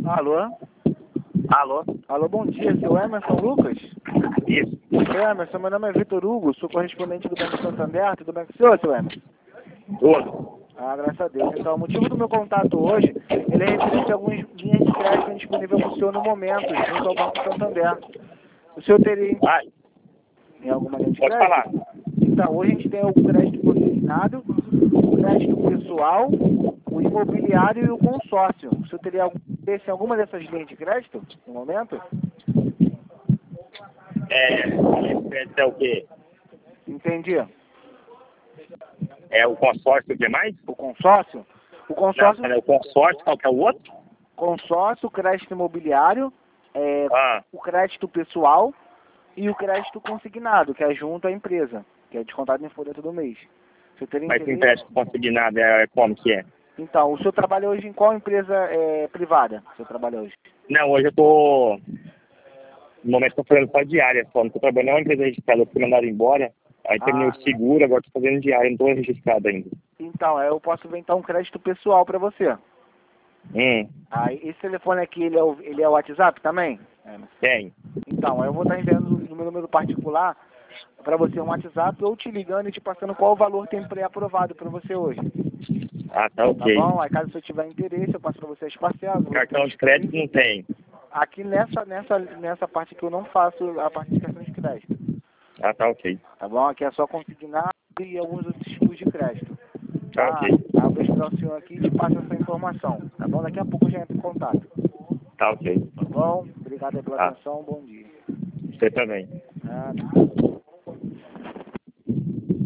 Alô? Alô? Alô, bom dia, seu Emerson Lucas? Isso. Emerson, meu nome é Vitor Hugo, sou correspondente do Banco Santander, tudo bem com o senhor, seu Emerson? Tudo. Ah, graças a Deus. Então, o motivo do meu contato hoje, ele é referente a algumas linhas de crédito disponíveis para o senhor no momento, junto ao Banco Santander. O senhor teria Vai. em alguma linha de Pode crédito? falar. Então, hoje a gente tem o crédito consignado, o crédito pessoal, o imobiliário e o consórcio. O senhor teria algum interesse em alguma dessas linhas de crédito no momento? É o quê? Entendi. É o consórcio, o que mais? O consórcio? O consórcio, Não, é o consórcio, qual que é o outro? consórcio, crédito imobiliário, Ah, o crédito pessoal e o crédito consignado, que é junto à empresa, que é descontado em folha todo mês. O senhor teria mas o interesse? empréstimo consignado é como que é? Então, o senhor trabalha hoje em qual empresa privada? O senhor trabalha hoje? Não, hoje eu tô... No momento estou fazendo só diária, só. Não estou trabalhando em uma empresa registrada, eu fui mandado embora. Aí terminei o seguro, agora estou fazendo diária, não estou registrado ainda. Então, eu posso ver então um crédito pessoal para você. Esse telefone aqui, ele é o WhatsApp também? Tem. Então, eu vou estar enviando no meu número particular para você um WhatsApp ou te ligando e te passando qual o valor tem pré-aprovado para você hoje. Ah, tá Tá ok. bom? Aí caso você tiver interesse, eu passo para você as parcelas. Cartão de crédito não tem. Aqui nessa parte que eu não faço a parte de cartão de crédito. Ah, tá ok. Tá bom? Aqui é só consignar e alguns outros tipos de crédito. Tá Tá? ok. Aí eu vejo para o senhor aqui e te passo essa informação. Tá bom? Daqui a pouco eu já entro em contato. Tá ok. Tá bom? Obrigado aí pela Tá. atenção. Bom dia. Você também. Nada.